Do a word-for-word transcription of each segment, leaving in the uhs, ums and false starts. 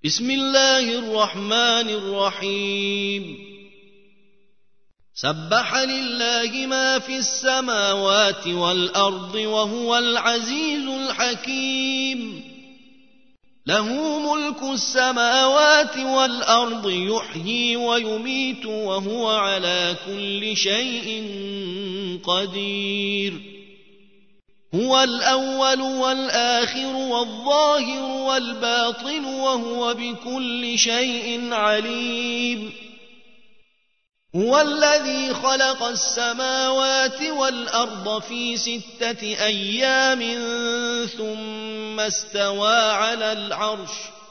بسم الله الرحمن الرحيم سبح لله ما في السماوات والأرض وهو العزيز الحكيم له ملك السماوات والأرض يحيي ويميت وهو على كل شيء قدير هو الأول والآخر والظاهر والباطن وهو بكل شيء عليم هو الذي خلق السماوات والأرض في ستة أيام ثم استوى على العرش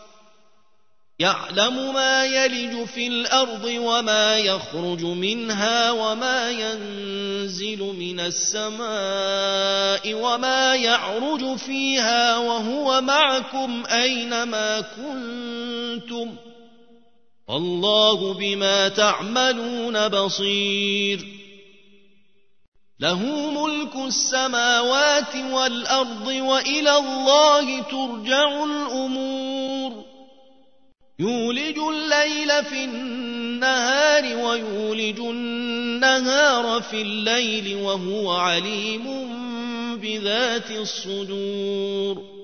يعلم ما يلج في الأرض وما يخرج منها وما ينزل من السماء وما يعرج فيها وهو معكم أينما كنتم والله بما تعملون بصير له ملك السماوات والأرض وإلى الله ترجع الأمور يولج الليل في النهار ويولج النهار في الليل وهو عليم بذات الصدور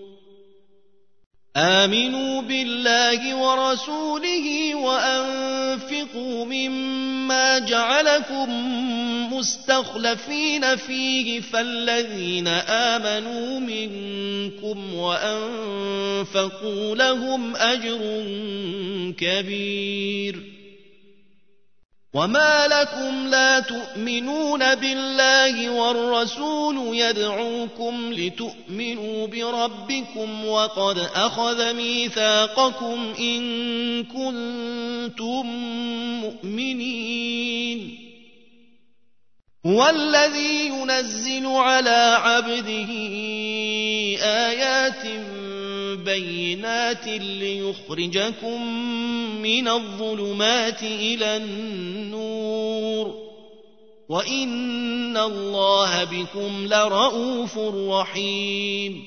آمنوا بالله ورسوله وأنفقوا مما جعلكم مستخلفين فيه فالذين آمنوا منكم وأنفقوا لهم أجر كبير وما لكم لا تؤمنون بالله والرسول يدعوكم لتؤمنوا بربكم وقد أخذ ميثاقكم إن كنتم مؤمنين هو الذي ينزل على عبده آيات بينات ليخرجكم من الظلمات إلى النور وإن الله بكم لرءوف رحيم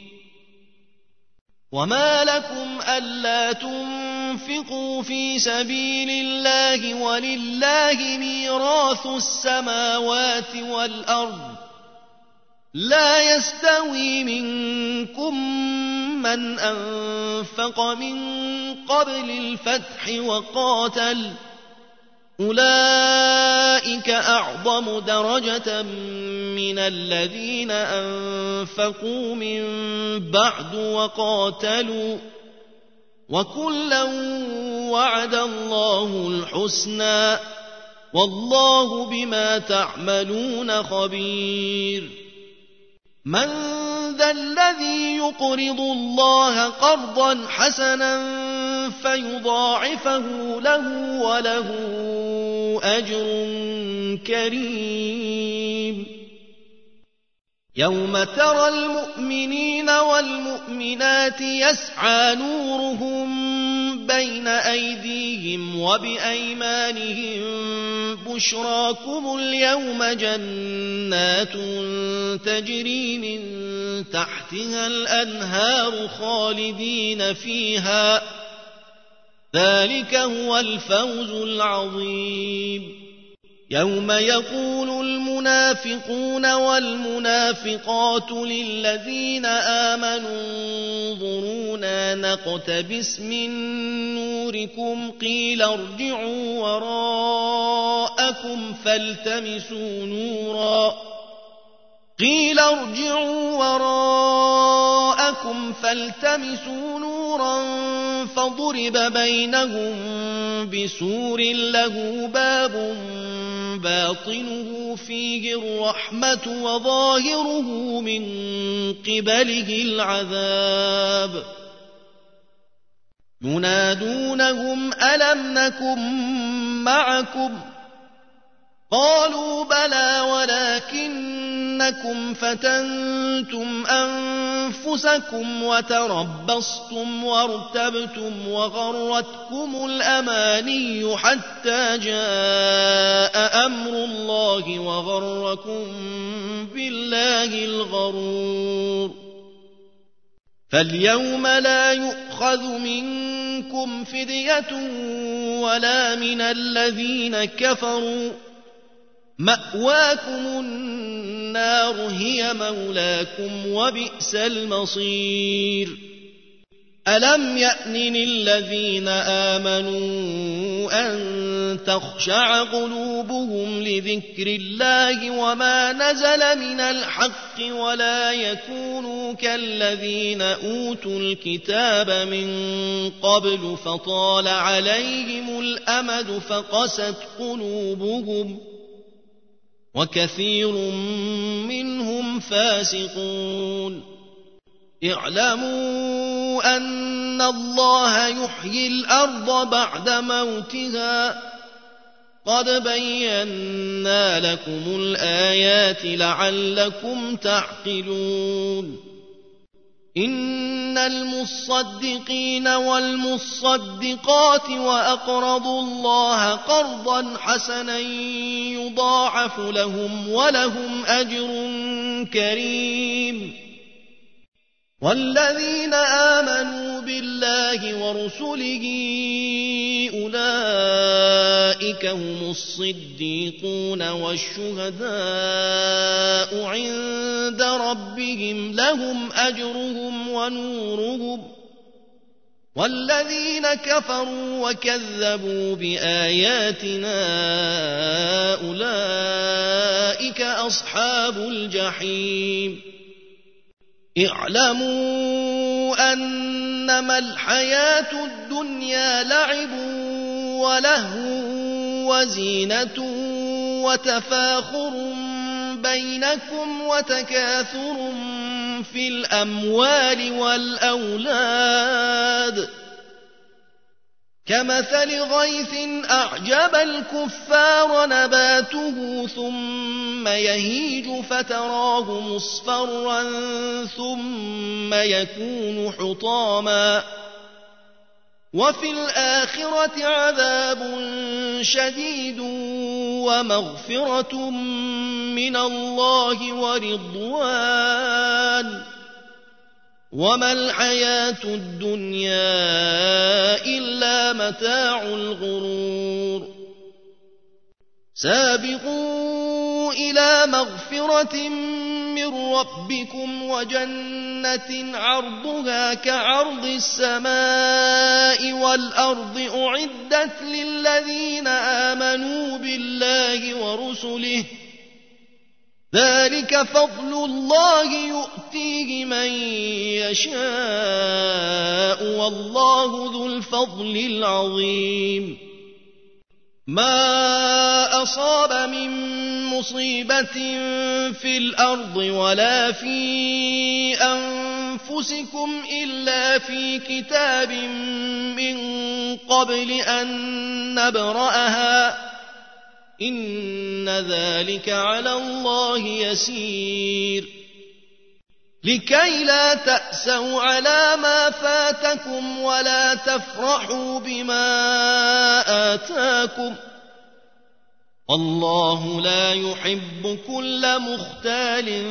وما لكم ألا تنفقوا في سبيل الله ولله ميراث السماوات والأرض لا يستوي منكم من أنفق من قبل الفتح وقاتل أولئك أعظم درجة من الذين أنفقوا من بعد وقاتلوا وكلا وعد الله الحسنى والله بما تعملون خبير من ذا الذي يقرض الله قرضا حسنا فيضاعفه له وله أجر كريم يوم ترى المؤمنين والمؤمنات يسعى نورهم بين أيديهم وبأيمانهم بشراكم اليوم جنات تجري من تحتها الأنهار خالدين فيها ذلك هو الفوز العظيم يوم يقول المنافقون والمنافقات للذين آمنوا انظرونا نقتبس من نوركم قيل ارجعوا وراءكم فالتمسوا نورا قيل ارجعوا وراءكم فالتمسوا نورا فضرب بينهم بسور له باب باطنه فيه الرحمة وظاهره من قبله العذاب ينادونهم ألم نكن معكم قالوا بلى ولكنكم فتنتم أنفسكم وتربصتم وارتبتم وغرتكم الأماني حتى جاء أمر الله وغركم بالله الغرور فاليوم لا يؤخذ منكم فدية ولا من الذين كفروا، مأواكم النار هي مولاكم وبئس المصير. ألم يأن للذين آمنوا أن تخشع قلوبهم لذكر الله وما نزل من الحق ولا يكونوا كالذين أوتوا الكتاب من قبل فطال عليهم الأمد فقست قلوبهم وكثير منهم فاسقون. اعلموا أن الله يحيي الأرض بعد موتها، قد بينا لكم الآيات لعلكم تعقلون. إن المصدقين والمصدقات وأقرضوا الله قرضا حسنا يضاعف لهم ولهم أجر كريم. والذين آمنوا بالله ورسله أولئك هم الصديقون والشهداء عند ربهم لهم أجرهم ونورهم. والذين كفروا وكذبوا بآياتنا أولئك أصحاب الجحيم. اعلموا أنما الحياة الدنيا لعب ولهو وزينة وتفاخر بينكم وتكاثر في الأموال والأولاد كمثل غيث أعجب الكفار نباته ثم يهيج فتراه مصفرا ثم يكون حطاما وفي الآخرة عذاب شديد ومغفرة من الله ورضوان وما الحياة الدنيا إلا متاع الغرور. سابقوا إلى مغفرة من ربكم وجنة عرضها كعرض السماء والأرض أعدت للذين آمنوا بالله ورسله ذلك فضل الله يؤتيه من يشاء والله ذو الفضل العظيم. ما أصاب من مصيبة في الأرض ولا في أنفسكم إلا في كتاب من قبل أن نبرأها إن ذلك على الله يسير. لكي لا تأسوا على ما فاتكم ولا تفرحوا بما آتاكم الله لا يحب كل مختال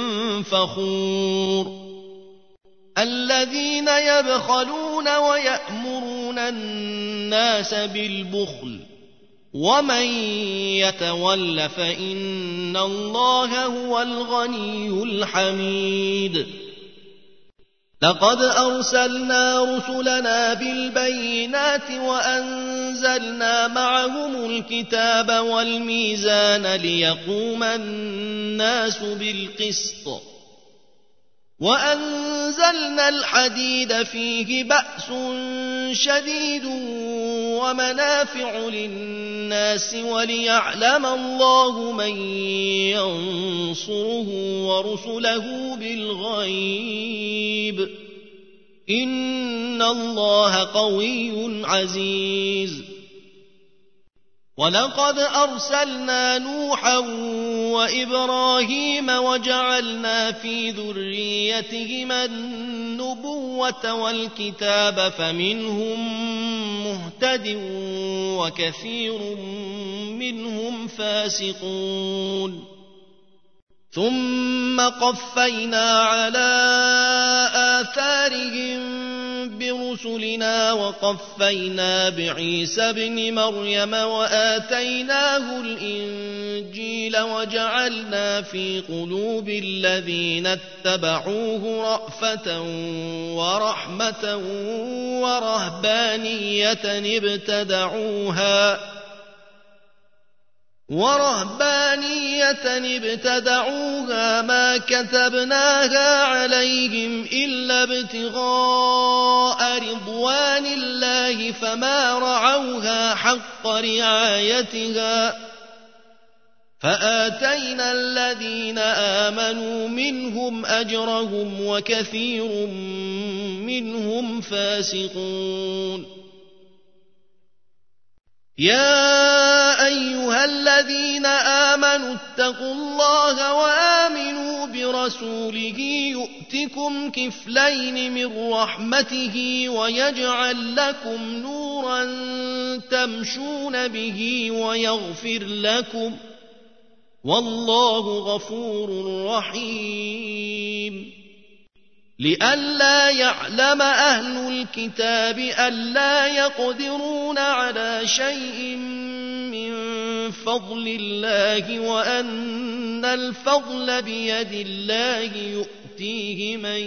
فخور. الذين يبخلون ويأمرون الناس بالبخل ومن يتول فإن الله هو الغني الحميد. لقد أرسلنا رسلنا بالبينات وأنزلنا معهم الكتاب والميزان ليقوم الناس بالقسط وأنزلنا الحديد فيه بأس شديد ومنافع للناس وليعلم الله من ينصره ورسله بالغيب إن الله قوي عزيز. ولقد أرسلنا نوحا وإبراهيم وجعلنا في ذريتهما النبوة والكتاب فمنهم مهتد وكثير منهم فاسقون. ثم قفينا على آثارهم برسلنا وقفينا بعيسى ابن مريم وآتيناه الإنجيل وجعلنا في قلوب الذين اتبعوه رأفة ورحمة ورهبانية ابتدعوها ورهبانية ابتدعوها ما كتبناها عليهم إلا ابتغاء رضوان الله فما رعوها حق رعايتها فآتينا الذين آمنوا منهم أجرهم وكثير منهم فاسقون. يا أيها الذين آمنوا اتقوا الله وآمنوا برسوله يؤتكم كفلين من رحمته ويجعل لكم نورا تمشون به ويغفر لكم والله غفور رحيم. لئلا يعلم أهل الكتاب ألا يقدرون على شيء من فضل الله وأن الفضل بيد الله يؤتيه من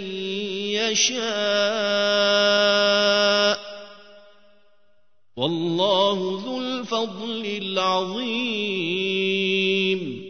يشاء والله ذو الفضل العظيم.